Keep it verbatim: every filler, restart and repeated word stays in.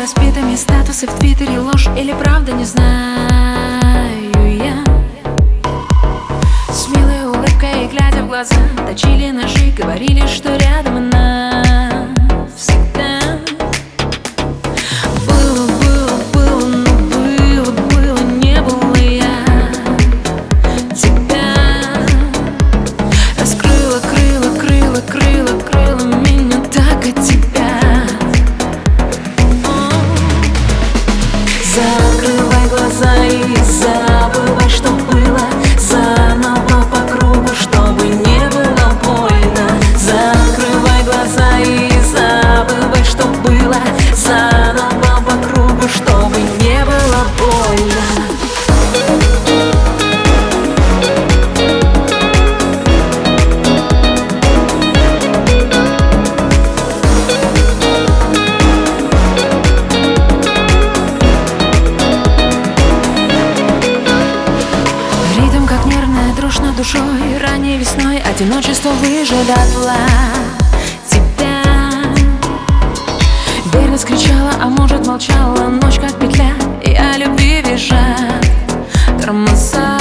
невоспитанные статусы в твиттере, ложь или правда, не знаю я. С милой улыбкой и глядя в глаза, точили ножи, говорили, что рядом она всегда. Было, было, было, но было, было, не было я тебя. Раскрыла, крыла, крыла, крыла, крыла меня так от тебя. Закрывай глаза и забывай, что было. Заново по кругу, чтобы не было больно. Закрывай глаза и забывай, что было. Заново по кругу, чтобы не было больно. Как нервная дрожь над душой, ранней весной одиночество выжидало тебя. Верность кричала, а может молчала, ночь как петля, и о любви визжат тормоза.